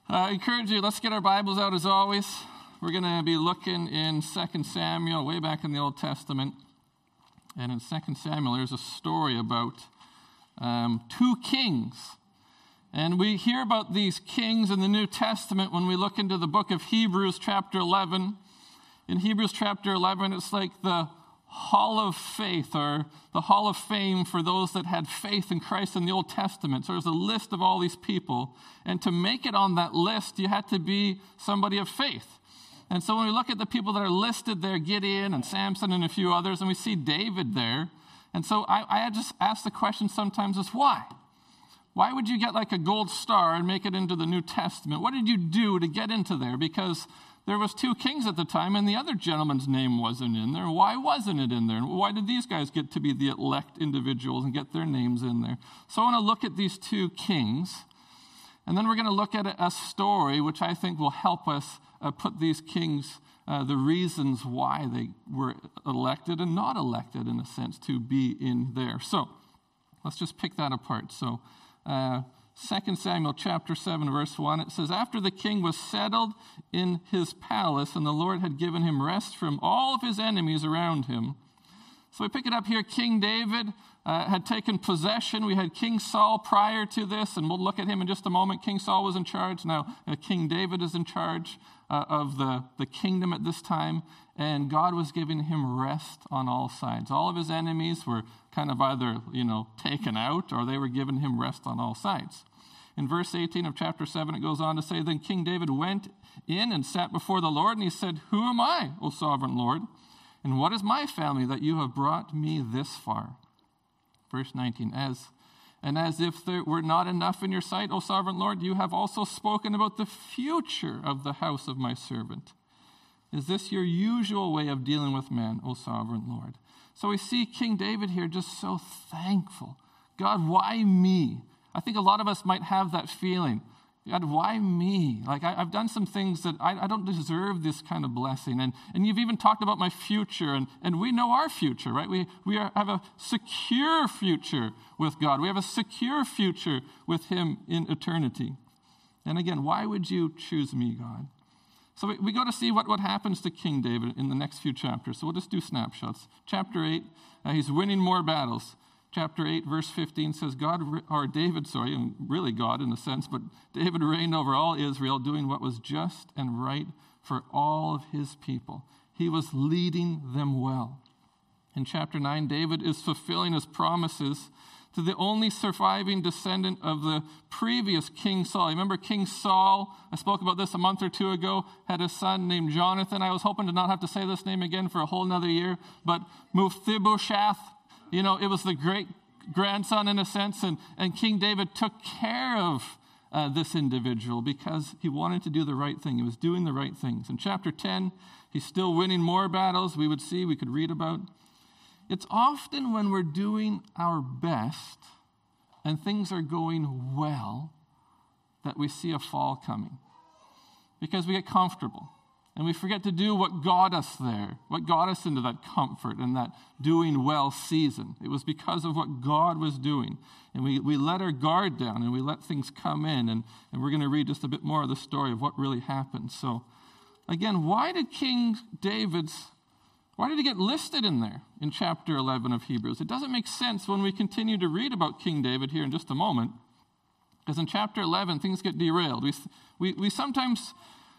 I encourage you, let's get our Bibles out as always. We're going to be looking in 2 Samuel, way back in the Old Testament. And in 2 Samuel, there's a story about two kings. And we hear about these kings in the New Testament when we look into the book of Hebrews chapter 11. In Hebrews chapter 11, it's like the Hall of Faith, or the Hall of Fame for those that had faith in Christ in the Old Testament. So there's a list of all these people. And to make it on that list, you had to be somebody of faith. And so when we look at the people that are listed there, Gideon and Samson and a few others, and we see David there. And so I just ask the question sometimes is why? Why would you get like a gold star and make it into the New Testament? What did you do to get into there? Because there was two kings at the time, and the other gentleman's name wasn't in there. Why wasn't it in there? And why did these guys get to be the elect individuals and get their names in there? So I want to look at these two kings, and then we're going to look at a story which I think will help us put these kings, the reasons why they were elected and not elected, in a sense, to be in there. So let's just pick that apart. So 2 Samuel chapter 7, verse 1, it says, "After the king was settled in his palace, and the Lord had given him rest from all of his enemies around him." So we pick it up here. King David had taken possession. We had King Saul prior to this, and we'll look at him in just a moment. King Saul was in charge. Now King David is in charge of the kingdom at this time, and God was giving him rest on all sides. All of his enemies were kind of either, taken out, or they were giving him rest on all sides. In verse 18 of chapter 7, it goes on to say, "Then King David went in and sat before the Lord, and he said, 'Who am I, O sovereign Lord? And what is my family that you have brought me this far?'" Verse 19, as if there were not enough in your sight, O sovereign Lord, you have also spoken about the future of the house of my servant. Is this your usual way of dealing with man, O sovereign Lord?" So we see King David here just so thankful. God, why me? I think a lot of us might have that feeling. God, why me? Like I've done some things that I don't deserve this kind of blessing. And you've even talked about my future, and we know our future, right? We have a secure future with God. We have a secure future with him in eternity. And again, why would you choose me, God? So we go to see what happens to King David in the next few chapters. So we'll just do snapshots. Chapter 8, he's winning more battles. Chapter 8, verse 15 says, and really God in a sense, but David reigned over all Israel, doing what was just and right for all of his people. He was leading them well. In chapter 9, David is fulfilling his promises to the only surviving descendant of the previous King Saul. Remember King Saul, I spoke about this a month or two ago, had a son named Jonathan. I was hoping to not have to say this name again for a whole nother year, but Mephibosheth. It was the great-grandson in a sense, and King David took care of this individual because he wanted to do the right thing. He was doing the right things. In chapter 10, he's still winning more battles we could read about. It's often when we're doing our best and things are going well that we see a fall coming because we get comfortable. And we forget to do what got us there, what got us into that comfort and that doing well season. It was because of what God was doing. And we let our guard down and we let things come in. And we're going to read just a bit more of the story of what really happened. So, again, why did he get listed in there in chapter 11 of Hebrews? It doesn't make sense when we continue to read about King David here in just a moment. Because in chapter 11, things get derailed. We sometimes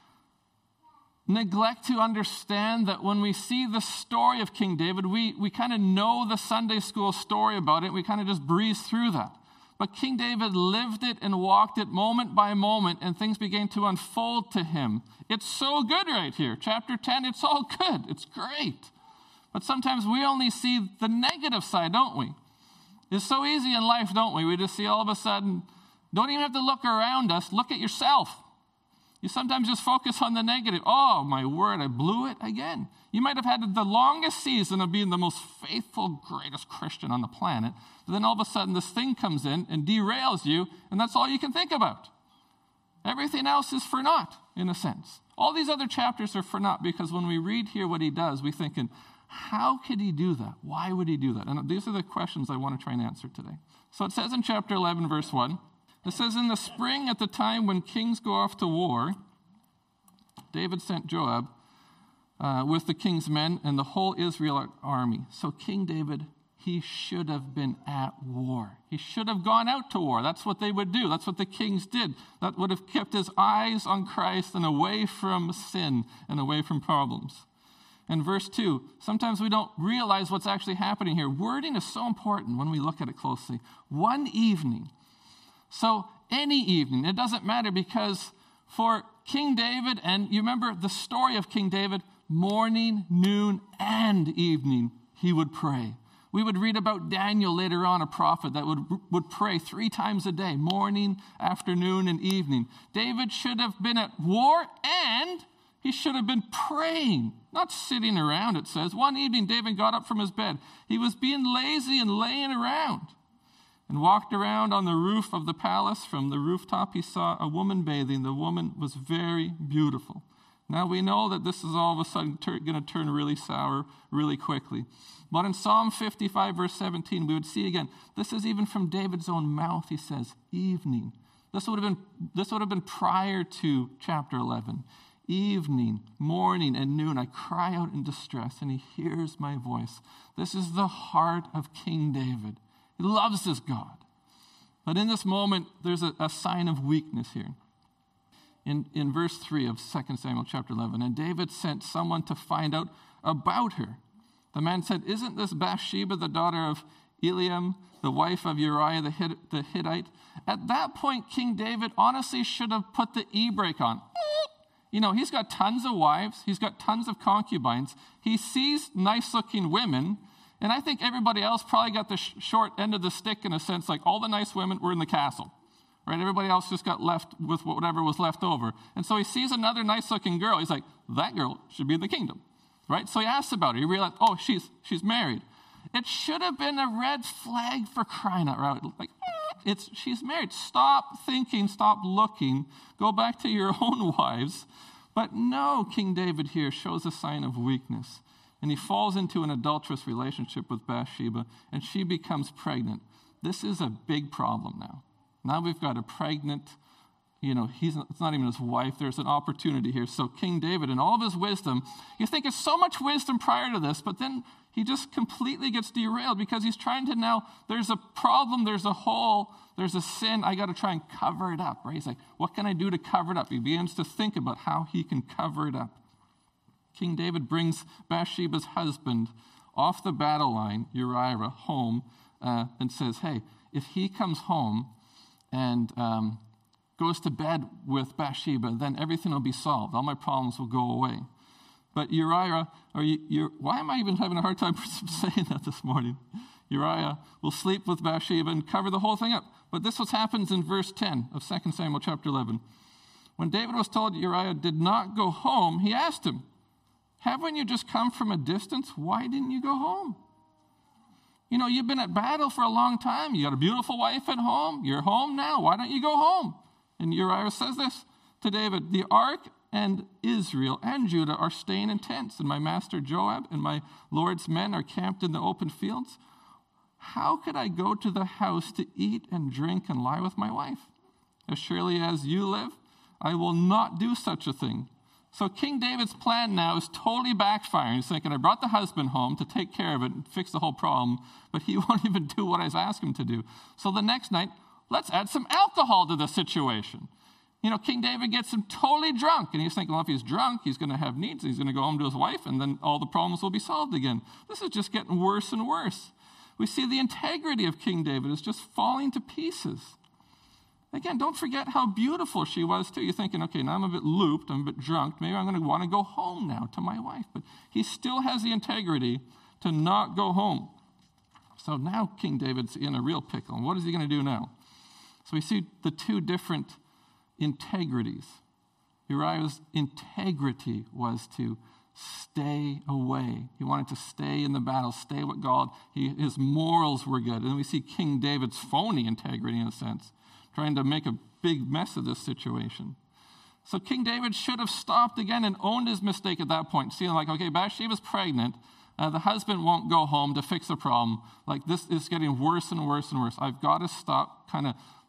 neglect to understand that when we see the story of King David, we kind of know the Sunday school story about it. We kind of just breeze through that. But King David lived it and walked it moment by moment, and things began to unfold to him. It's so good right here. Chapter 10, it's all good. It's great. But sometimes we only see the negative side, don't we? It's so easy in life, don't we? We just see all of a sudden, don't even have to look around us. Look at yourself. You sometimes just focus on the negative. Oh, my word, I blew it again. You might have had the longest season of being the most faithful, greatest Christian on the planet. But then all of a sudden this thing comes in and derails you, and that's all you can think about. Everything else is for naught, in a sense. All these other chapters are for naught because when we read here what he does, we're thinking, how could he do that? Why would he do that? And these are the questions I want to try and answer today. So it says in chapter 11, verse 1, It says, in the spring, at the time when kings go off to war, David sent Joab with the king's men and the whole Israel army. So King David, he should have been at war. He should have gone out to war. That's what they would do. That's what the kings did. That would have kept his eyes on Christ and away from sin and away from problems. In verse 2, sometimes we don't realize what's actually happening here. Wording is so important when we look at it closely. One evening. So any evening, it doesn't matter, because for King David, and you remember the story of King David, morning, noon, and evening, he would pray. We would read about Daniel later on, a prophet that would pray 3 times a day, morning, afternoon, and evening. David should have been at war, and he should have been praying, not sitting around, it says. One evening, David got up from his bed. He was being lazy and laying around and walked around on the roof of the palace. From the rooftop, he saw a woman bathing. The woman was very beautiful. Now we know that this is all of a sudden going to turn really sour really quickly. But in Psalm 55, verse 17, we would see again, this is even from David's own mouth. He says, evening. This would have been prior to chapter 11. Evening, morning, and noon, I cry out in distress, and he hears my voice. This is the heart of King David. He loves his God. But in this moment, there's a sign of weakness here. In verse 3 of 2 Samuel chapter 11, and David sent someone to find out about her. The man said, isn't this Bathsheba, the daughter of Eliam, the wife of Uriah the Hittite? At that point, King David honestly should have put the e-brake on. You know, he's got tons of wives. He's got tons of concubines. He sees nice-looking women, and I think everybody else probably got the short end of the stick in a sense, like all the nice women were in the castle. Right? Everybody else just got left with whatever was left over. And so he sees another nice-looking girl. He's like, that girl should be in the kingdom. Right? So he asks about her. He realized, oh, she's married. It should have been a red flag for crying out loud. Like, she's married. Stop thinking, stop looking. Go back to your own wives. But no, King David here shows a sign of weakness. And he falls into an adulterous relationship with Bathsheba, and she becomes pregnant. This is a big problem now. Now we've got a pregnant, it's not even his wife. There's an opportunity here. So King David, in all of his wisdom, you think it's so much wisdom prior to this, but then he just completely gets derailed because he's trying to now, there's a problem, there's a hole, there's a sin, I got to try and cover it up, right? He's like, what can I do to cover it up? He begins to think about how he can cover it up. King David brings Bathsheba's husband off the battle line, Uriah, home, and says, hey, if he comes home and goes to bed with Bathsheba, then everything will be solved. All my problems will go away. But Uriah, why am I even having a hard time saying that this morning? Uriah will sleep with Bathsheba and cover the whole thing up. But this is what happens in verse 10 of 2 Samuel chapter 11. When David was told Uriah did not go home, he asked him, haven't you just come from a distance? Why didn't you go home? You've been at battle for a long time. You got a beautiful wife at home. You're home now. Why don't you go home? And Uriah says this to David, the ark and Israel and Judah are staying in tents, and my master Joab and my Lord's men are camped in the open fields. How could I go to the house to eat and drink and lie with my wife? As surely as you live, I will not do such a thing. So King David's plan now is totally backfiring. He's thinking, I brought the husband home to take care of it and fix the whole problem, but he won't even do what I asked him to do. So the next night, let's add some alcohol to the situation. King David gets him totally drunk, and he's thinking, well, if he's drunk, he's going to have needs. He's going to go home to his wife, and then all the problems will be solved again. This is just getting worse and worse. We see the integrity of King David is just falling to pieces. Again, don't forget how beautiful she was, too. You're thinking, okay, now I'm a bit looped, I'm a bit drunk. Maybe I'm going to want to go home now to my wife. But he still has the integrity to not go home. So now King David's in a real pickle. And what is he going to do now? So we see the two different integrities. Uriah's integrity was to stay away. He wanted to stay in the battle, stay with God. His morals were good. And then we see King David's phony integrity, in a sense, trying to make a big mess of this situation. So King David should have stopped again and owned his mistake at that point, seeing like, okay, Bathsheba's pregnant. The husband won't go home to fix the problem. Like, this is getting worse and worse and worse. I've got to stop kind of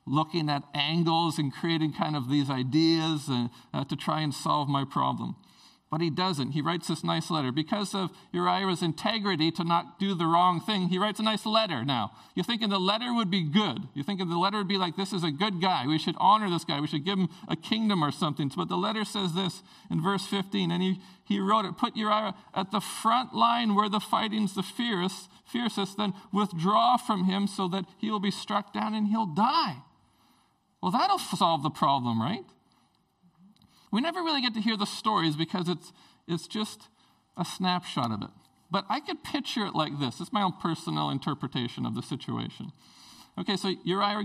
looking at angles and creating kind of these ideas to try and solve my problem. But he doesn't. He writes this nice letter. Because of Uriah's integrity to not do the wrong thing, he writes a nice letter now. You're thinking the letter would be good. You're thinking the letter would be like, this is a good guy. We should honor this guy. We should give him a kingdom or something. But the letter says this in verse 15, and he wrote it, put Uriah at the front line where the fighting's the fiercest, then withdraw from him so that he will be struck down and he'll die. Well, that'll solve the problem, right? We never really get to hear the stories because it's just a snapshot of it. But I could picture it like this. It's my own personal interpretation of the situation. Okay, so Uriah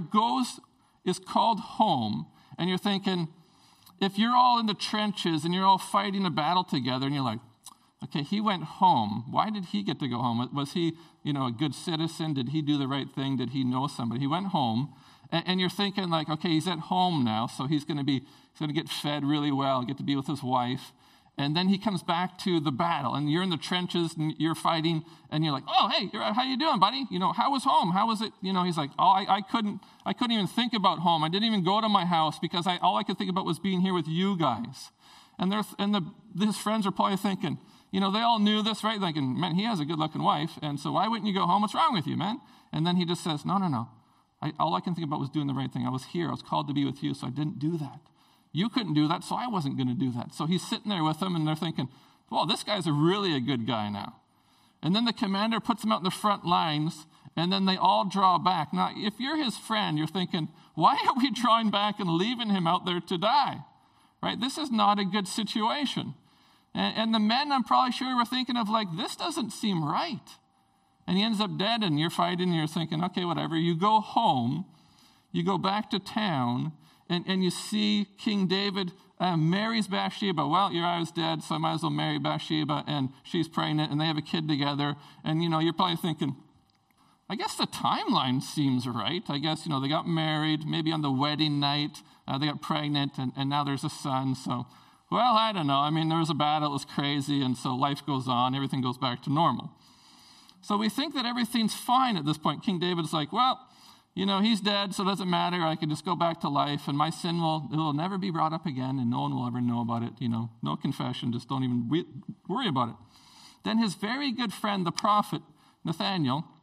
is called home, and you're thinking, if you're all in the trenches and you're all fighting a battle together, and you're like, okay, he went home. Why did he get to go home? Was he, a good citizen? Did he do the right thing? Did he know somebody? He went home, and you're thinking like, okay, he's at home now, so he's going to get fed really well, get to be with his wife. And then he comes back to the battle, and you're in the trenches, and you're fighting, and you're like, oh, hey, how you doing, buddy? How was home? How was it? He's like, oh, I couldn't even think about home. I didn't even go to my house because all I could think about was being here with you guys. And his friends are probably thinking, they all knew this, right? Thinking, man, he has a good-looking wife, and so why wouldn't you go home? What's wrong with you, man? And then he just says, no. All I can think about was doing the right thing. I was here. I was called to be with you, so I didn't do that. You couldn't do that, so I wasn't going to do that. So he's sitting there with them, and they're thinking, well, this guy's really a good guy now. And then the commander puts him out in the front lines, and then they all draw back. Now, if you're his friend, you're thinking, why are we drawing back and leaving him out there to die? Right? This is not a good situation. And the men, I'm probably sure, were thinking of like, this doesn't seem right. And he ends up dead, and you're fighting, and you're thinking, okay, whatever. You go home, you go back to town, and you see King David marries Bathsheba. Well, Uriah's dead, so I might as well marry Bathsheba, and she's pregnant, and they have a kid together. And, you're probably thinking, I guess the timeline seems right. I guess, they got married, maybe on the wedding night, they got pregnant, and now there's a son. So, well, I don't know. I mean, there was a battle, it was crazy, and so life goes on, everything goes back to normal. So we think that everything's fine at this point. King David's like, well, he's dead, so it doesn't matter. I can just go back to life, and my sin will never be brought up again, and no one will ever know about it. No confession. Just don't even worry about it. Then his very good friend, the prophet Nathan,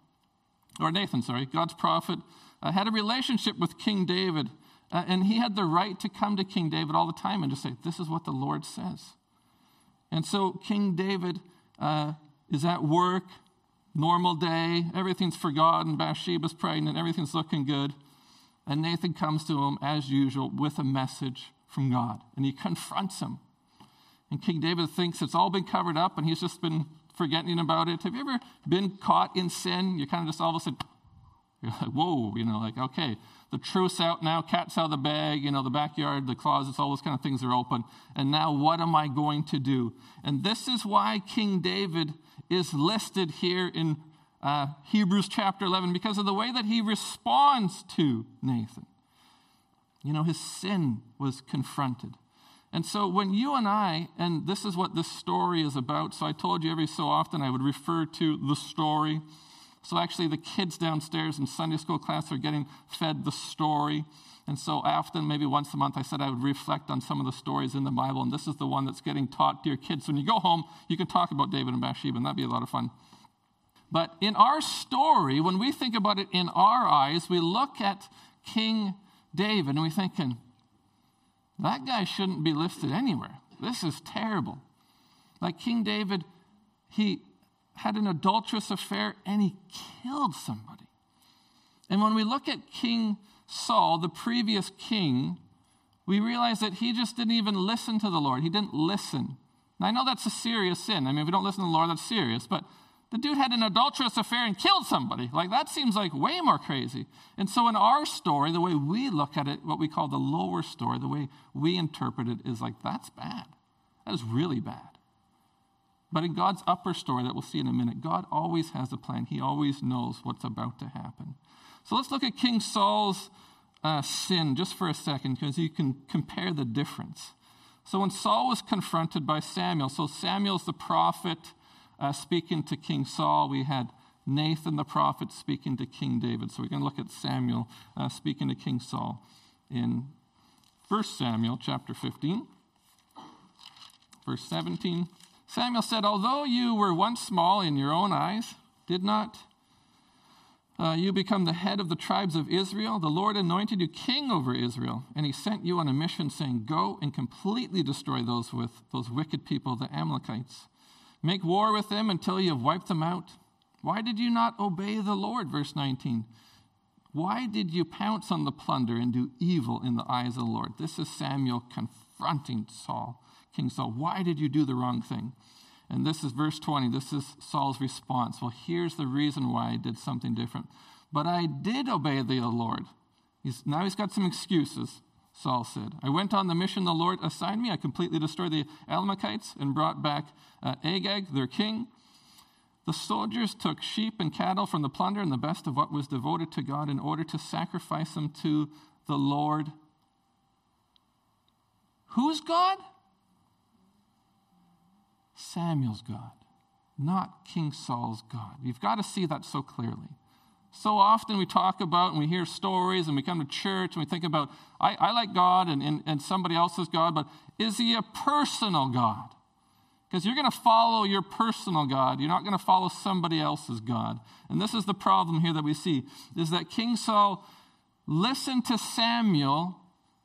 God's prophet, had a relationship with King David, and he had the right to come to King David all the time and just say, this is what the Lord says. And so King David is at work, normal day, everything's forgotten, Bathsheba's pregnant, everything's looking good. And Nathan comes to him, as usual, with a message from God. And he confronts him. And King David thinks it's all been covered up, and he's just been forgetting about it. Have you ever been caught in sin? You kind of just all of a sudden, you're like, whoa, okay, the truth's out now, cat's out of the bag, the backyard, the closets, all those kind of things are open. And now what am I going to do? And this is why King David is listed here in Hebrews chapter 11, because of the way that he responds to Nathan. His sin was confronted. And so when you and I, and this is what this story is about, so I told you every so often I would refer to the story. So actually the kids downstairs in Sunday school class are getting fed the story. And so often, maybe once a month, I said I would reflect on some of the stories in the Bible, and this is the one that's getting taught to your kids. So when you go home, you can talk about David and Bathsheba, and that'd be a lot of fun. But in our story, when we think about it in our eyes, we look at King David, and we're thinking, that guy shouldn't be listed anywhere. This is terrible. Like King David, he had an adulterous affair, and he killed somebody. And when we look at King Saul, the previous king, we realize that he just didn't even listen to the Lord. He didn't listen. Now, I know that's a serious sin. I mean, if we don't listen to the Lord, that's serious. But the dude had an adulterous affair and killed somebody. Like, that seems like way more crazy. And so in our story, the way we look at it, what we call the lower story, the way we interpret it is like, that's bad. That is really bad. But in God's upper story that we'll see in a minute, God always has a plan. He always knows what's about to happen. So let's look at King Saul's sin just for a second, because you can compare the difference. So when Saul was confronted by Samuel, so Samuel's the prophet speaking to King Saul. We had Nathan the prophet speaking to King David. So we're going to look at Samuel speaking to King Saul in 1 Samuel chapter 15, verse 17. Samuel said, although you were once small in your own eyes, did not you become the head of the tribes of Israel? The Lord anointed you king over Israel, and he sent you on a mission saying, go and completely destroy those wicked people, the Amalekites. Make war with them until you have wiped them out. Why did you not obey the Lord? Verse 19. Why did you pounce on the plunder and do evil in the eyes of the Lord? This is Samuel confronting King Saul. Why did you do the wrong thing? And this is verse 20. This is Saul's response. Well, here's the reason why I did something different. But I did obey the Lord. Now he's got some excuses, Saul said. I went on the mission the Lord assigned me. I completely destroyed the Amalekites and brought back Agag, their king. The soldiers took sheep and cattle from the plunder and the best of what was devoted to God in order to sacrifice them to the Lord. Whose God? Samuel's God, not King Saul's God. You've got to see that so clearly. So often we talk about and we hear stories and we come to church and we think about, I like God and somebody else's God, but is he a personal God? Because you're going to follow your personal God. You're not going to follow somebody else's God. And this is the problem here that we see, is that King Saul listened to Samuel,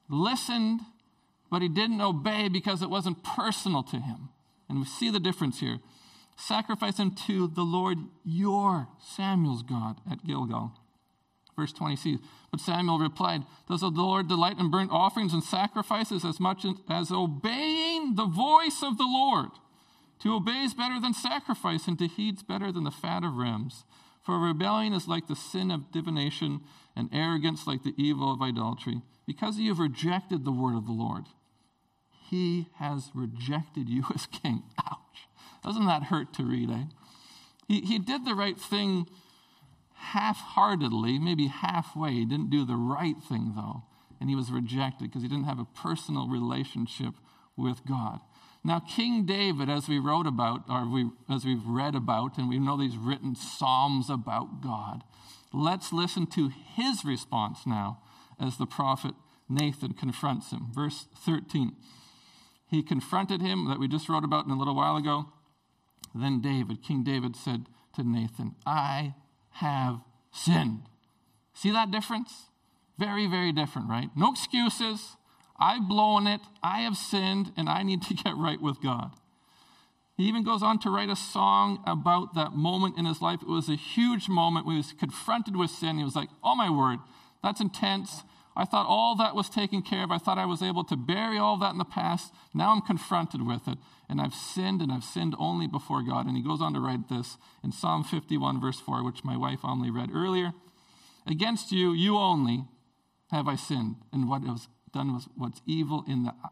but he didn't obey because it wasn't personal to him. And we see the difference here. Sacrifice him to the Lord your Samuel's God at Gilgal. Verse 20, but Samuel replied, does the Lord delight in burnt offerings and sacrifices as much as obeying the voice of the Lord? To obey is better than sacrifice, and to heed's better than the fat of rams. For rebellion is like the sin of divination, and arrogance like the evil of idolatry. Because you have rejected the word of the Lord, he has rejected you as king. Ouch. Doesn't that hurt to read, eh? He did the right thing half-heartedly, maybe halfway. He didn't do the right thing, though. And he was rejected because he didn't have a personal relationship with God. Now, King David, as we wrote about, as we've read about, and we know these written psalms about God, let's listen to his response now as the prophet Nathan confronts him. Verse 13. He confronted him, that we just wrote about in a little while ago. Then King David said to Nathan, I have sinned. See that difference? Very, very different, right? No excuses. I've blown it. I have sinned, and I need to get right with God. He even goes on to write a song about that moment in his life. It was a huge moment when he was confronted with sin. He was like, oh my word, that's intense. I thought all that was taken care of. I thought I was able to bury all that in the past. Now I'm confronted with it. And I've sinned only before God. And he goes on to write this in Psalm 51, verse 4, which my wife only read earlier. Against you, you only have I sinned, and what was done was what's evil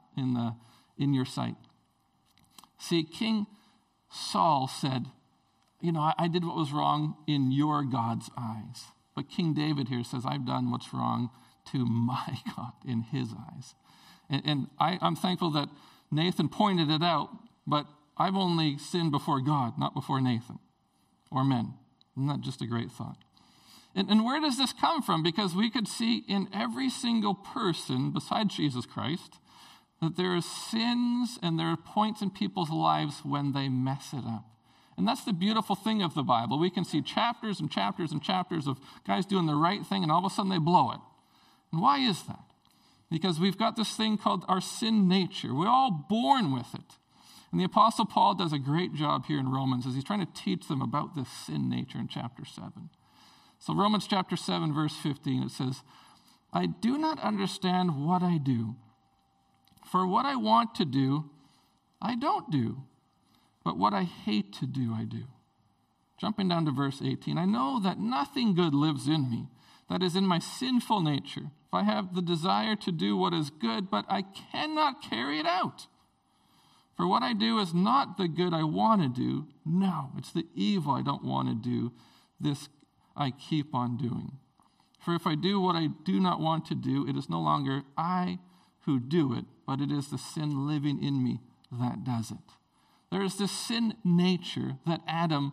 in your sight. See, King Saul said, I did what was wrong in your God's eyes. But King David here says, I've done what's wrong to my God in his eyes. And I'm thankful that Nathan pointed it out, but I've only sinned before God, not before Nathan or men. Isn't that just a great thought? And where does this come from? Because we could see in every single person besides Jesus Christ that there are sins and there are points in people's lives when they mess it up. And that's the beautiful thing of the Bible. We can see chapters and chapters and chapters of guys doing the right thing, and all of a sudden they blow it. And why is that? Because we've got this thing called our sin nature. We're all born with it. And the Apostle Paul does a great job here in Romans as he's trying to teach them about this sin nature in chapter 7. So Romans chapter 7, verse 15, it says, I do not understand what I do. For what I want to do, I don't do. But what I hate to do, I do. Jumping down to verse 18, I know that nothing good lives in me, that is in my sinful nature. If I have the desire to do what is good, but I cannot carry it out. For what I do is not the good I want to do. No, it's the evil I don't want to do. This I keep on doing. For if I do what I do not want to do, it is no longer I who do it, but it is the sin living in me that does it. There is this sin nature that Adam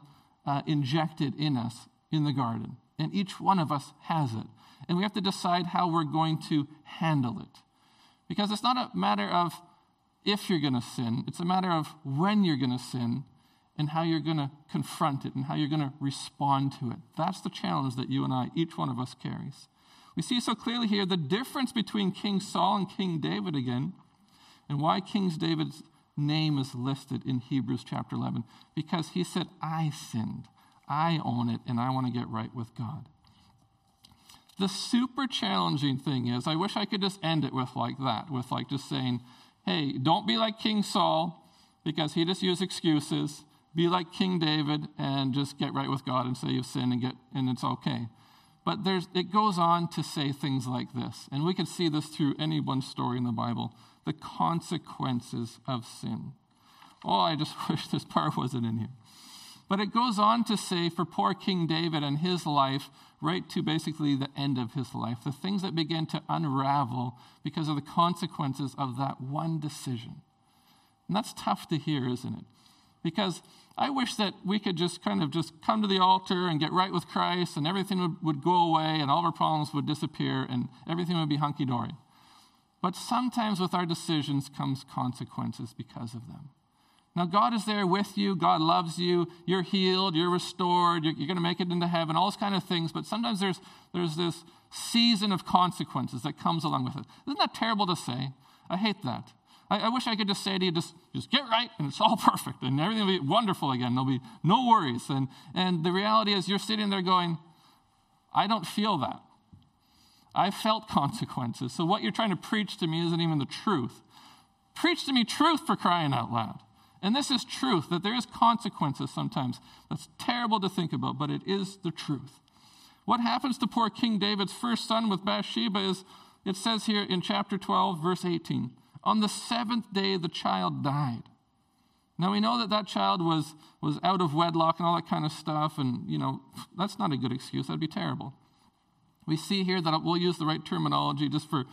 injected in us in the garden. And each one of us has it. And we have to decide how we're going to handle it. Because it's not a matter of if you're going to sin. It's a matter of when you're going to sin and how you're going to confront it and how you're going to respond to it. That's the challenge that you and I, each one of us, carries. We see so clearly here the difference between King Saul and King David again, and why King David's name is listed in Hebrews chapter 11. Because he said, I sinned. I own it, and I want to get right with God. The super challenging thing is, I wish I could just end it with like that, with like just saying, hey, don't be like King Saul, because he just used excuses. Be like King David and just get right with God and say you've sinned and it's okay. But it goes on to say things like this, and we can see this through any one story in the Bible, the consequences of sin. Oh, I just wish this part wasn't in here. But it goes on to say for poor King David and his life, right to basically the end of his life, the things that begin to unravel because of the consequences of that one decision. And that's tough to hear, isn't it? Because I wish that we could just kind of just come to the altar and get right with Christ and everything would go away and all of our problems would disappear and everything would be hunky-dory. But sometimes with our decisions comes consequences because of them. Now, God is there with you. God loves you. You're healed. You're restored. You're going to make it into heaven, all those kind of things. But sometimes there's this season of consequences that comes along with it. Isn't that terrible to say? I hate that. I wish I could just say to you, just get right, and it's all perfect, and everything will be wonderful again. There'll be no worries. And the reality is you're sitting there going, I don't feel that. I felt consequences. So what you're trying to preach to me isn't even the truth. Preach to me truth, for crying out loud. And this is truth, that there is consequences sometimes. That's terrible to think about, but it is the truth. What happens to poor King David's first son with Bathsheba is, it says here in chapter 12, verse 18, on the seventh day the child died. Now we know that child was out of wedlock and all that kind of stuff, and that's not a good excuse. That'd be terrible. We see here that we'll use the right terminology just for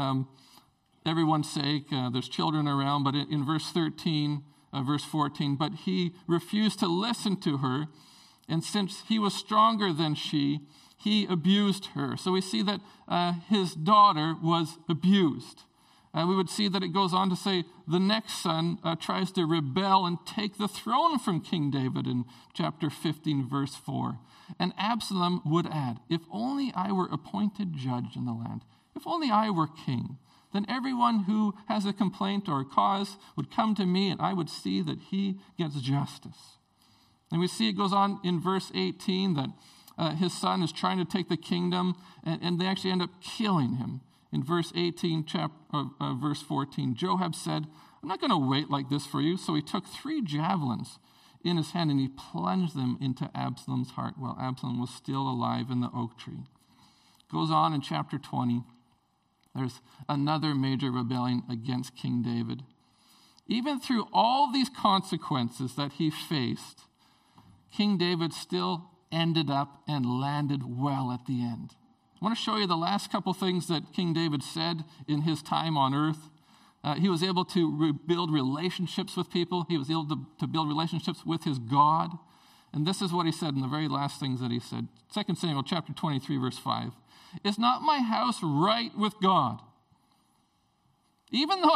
everyone's sake. There's children around, but in verse 13, verse 14, but he refused to listen to her, and since he was stronger than she, he abused her. So we see that his daughter was abused. We would see that it goes on to say the next son tries to rebel and take the throne from King David in chapter 15, verse 4. And Absalom would add, if only I were appointed judge in the land, if only I were king, then everyone who has a complaint or a cause would come to me and I would see that he gets justice. And we see it goes on in verse 18 that his son is trying to take the kingdom and they actually end up killing him. In verse 18, verse 14, Joab said, I'm not going to wait like this for you. So he took 3 javelins in his hand and he plunged them into Absalom's heart while Absalom was still alive in the oak tree. Goes on in chapter 20. There's another major rebellion against King David. Even through all these consequences that he faced, King David still ended up and landed well at the end. I want to show you the last couple things that King David said in his time on earth. He was able to build relationships with people. He was able to build relationships with his God. And this is what he said in the very last things that he said. 2 Samuel chapter 23, verse 5. Is not my house right with God? Even though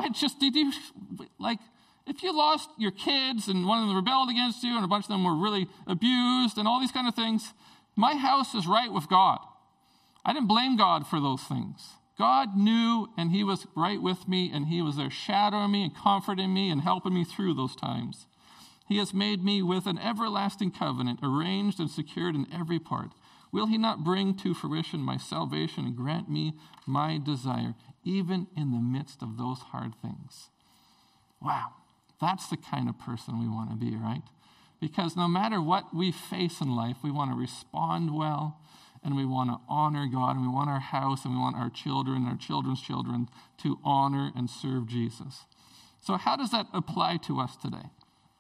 if you lost your kids and one of them rebelled against you and a bunch of them were really abused and all these kind of things, my house is right with God. I didn't blame God for those things. God knew, and he was right with me, and he was there shadowing me and comforting me and helping me through those times. He has made me with an everlasting covenant, arranged and secured in every part. Will he not bring to fruition my salvation and grant me my desire, even in the midst of those hard things? Wow, that's the kind of person we want to be, right? Because no matter what we face in life, we want to respond well, and we want to honor God, and we want our house, and we want our children, our children's children to honor and serve Jesus. So how does that apply to us today?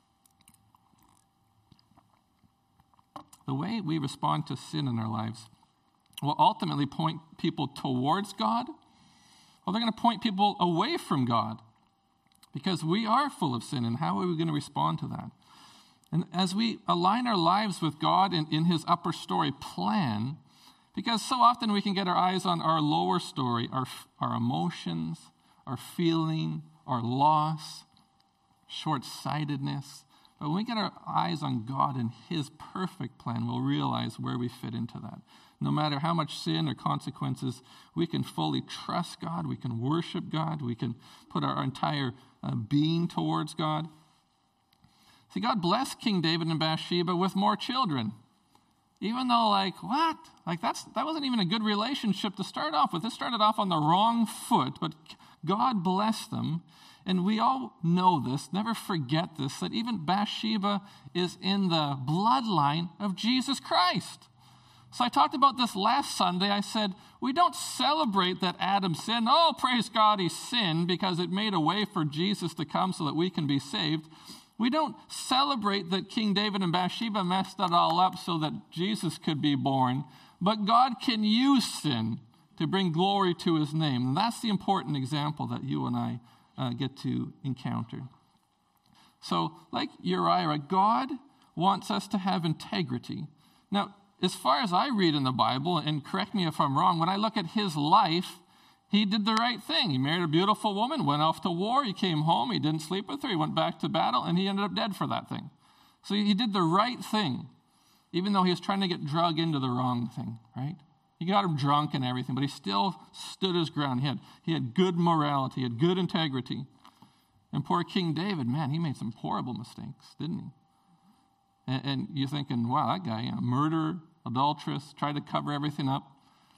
The way we respond to sin in our lives will ultimately point people towards God, or they're going to point people away from God, because we are full of sin, and how are we going to respond to that? And as we align our lives with God in his upper story plan, because so often we can get our eyes on our lower story, our emotions, our feeling, our loss, short-sightedness. But when we get our eyes on God and his perfect plan, we'll realize where we fit into that. No matter how much sin or consequences, we can fully trust God, we can worship God, we can put our entire being towards God. See, God blessed King David and Bathsheba with more children. Even though, what? That wasn't even a good relationship to start off with. This started off on the wrong foot, but God blessed them. And we all know this, never forget this, that even Bathsheba is in the bloodline of Jesus Christ. So I talked about this last Sunday. I said, we don't celebrate that Adam sinned. Oh, praise God, he sinned because it made a way for Jesus to come so that we can be saved. We don't celebrate that King David and Bathsheba messed that all up so that Jesus could be born. But God can use sin to bring glory to his name. And that's the important example that you and I get to encounter. So, like Uriah, God wants us to have integrity. Now, as far as I read in the Bible, and correct me if I'm wrong, when I look at his life, he did the right thing. He married a beautiful woman, went off to war, he came home, he didn't sleep with her, he went back to battle, and he ended up dead for that thing. So he did the right thing, even though he was trying to get drug into the wrong thing, right? He got him drunk and everything, but he still stood his ground. He had good morality, he had good integrity. And poor King David, man, he made some horrible mistakes, didn't he? And you're thinking, wow, that guy, murderer, adulteress, tried to cover everything up.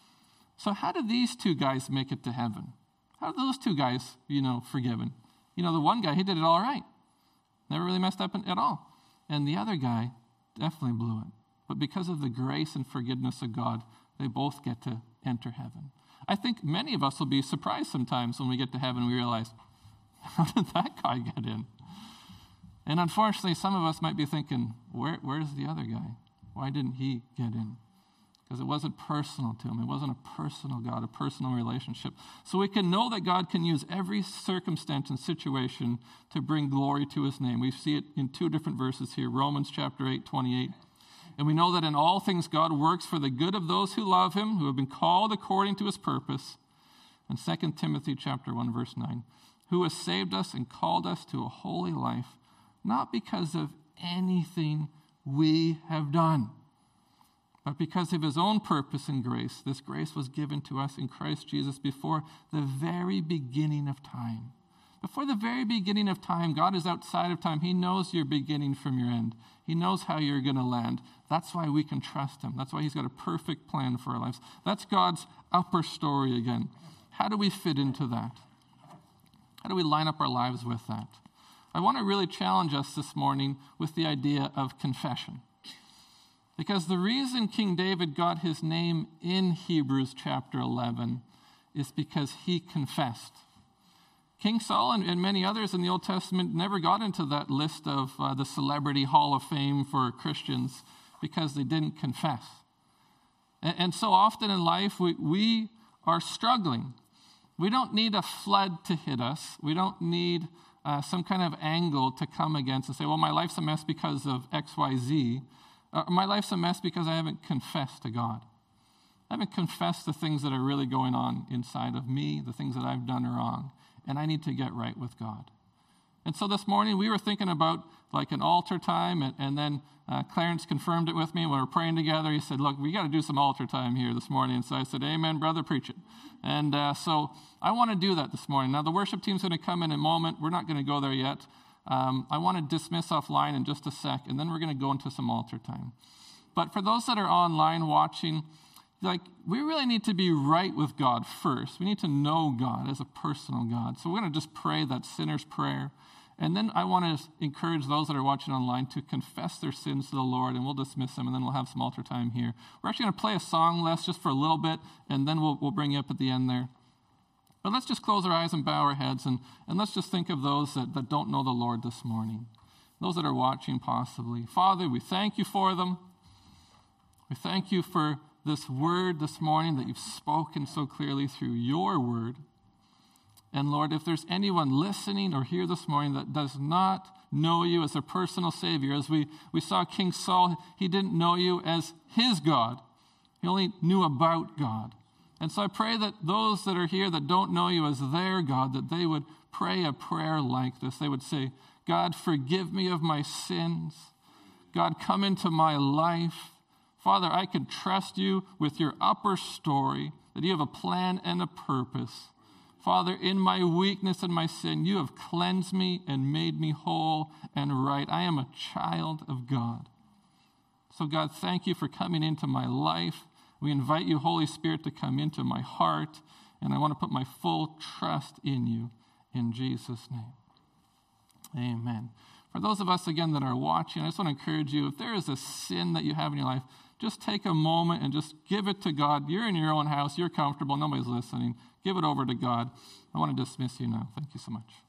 So how did these two guys make it to heaven? How did those two guys, forgiven? The one guy, he did it all right. Never really messed up at all. And the other guy definitely blew it. But because of the grace and forgiveness of God, they both get to enter heaven. I think many of us will be surprised sometimes when we get to heaven and we realize, how did that guy get in? And unfortunately, some of us might be thinking, where's the other guy? Why didn't he get in? Because it wasn't personal to him. It wasn't a personal God, a personal relationship. So we can know that God can use every circumstance and situation to bring glory to his name. We see it in two different verses here, Romans chapter 8:28. And we know that in all things God works for the good of those who love him, who have been called according to his purpose. And 2 Timothy chapter 1, verse 9, who has saved us and called us to a holy life, not because of anything we have done, but because of his own purpose and grace. This grace was given to us in Christ Jesus before the very beginning of time. Before the very beginning of time, God is outside of time. He knows your beginning from your end. He knows how you're going to land. That's why we can trust him. That's why he's got a perfect plan for our lives. That's God's upper story again. How do we fit into that? How do we line up our lives with that? I want to really challenge us this morning with the idea of confession. Because the reason King David got his name in Hebrews chapter 11 is because he confessed. King Saul and many others in the Old Testament never got into that list of the celebrity hall of fame for Christians because they didn't confess. And so often in life, we are struggling. We don't need a flood to hit us. We don't need some kind of angle to come against and say, well, my life's a mess because of X, Y, Z. My life's a mess because I haven't confessed to God. I haven't confessed the things that are really going on inside of me, the things that I've done wrong, and I need to get right with God. And so this morning we were thinking about like an altar time, and then Clarence confirmed it with me when we were praying together. He said, look, we got to do some altar time here this morning. And so I said, amen, brother, preach it. And so I want to do that this morning. Now the worship team's going to come in a moment. We're not going to go there yet. I want to dismiss offline in just a sec, and then we're going to go into some altar time. But for those that are online watching, we really need to be right with God first. We need to know God as a personal God. So we're going to just pray that sinner's prayer. And then I want to encourage those that are watching online to confess their sins to the Lord, and we'll dismiss them, and then we'll have some altar time here. We're actually going to play a song, Les, just for a little bit, and then we'll bring you up at the end there. But let's just close our eyes and bow our heads, and let's just think of those that don't know the Lord this morning, those that are watching possibly. Father, we thank you for them. We thank you for this word this morning that you've spoken so clearly through your word. And Lord, if there's anyone listening or here this morning that does not know you as a personal Savior. As we saw King Saul, he didn't know you as his God. He only knew about God. And so I pray that those that are here that don't know you as their God, that they would pray a prayer like this. They would say, God, forgive me of my sins. God, come into my life. Father, I can trust you with your upper story, that you have a plan and a purpose. Father, in my weakness and my sin, you have cleansed me and made me whole and right. I am a child of God. So God, thank you for coming into my life. We invite you, Holy Spirit, to come into my heart, and I want to put my full trust in you, in Jesus' name. Amen. For those of us, again, that are watching, I just want to encourage you, if there is a sin that you have in your life, just take a moment and just give it to God. You're in your own house. You're comfortable. Nobody's listening. Give it over to God. I want to dismiss you now. Thank you so much.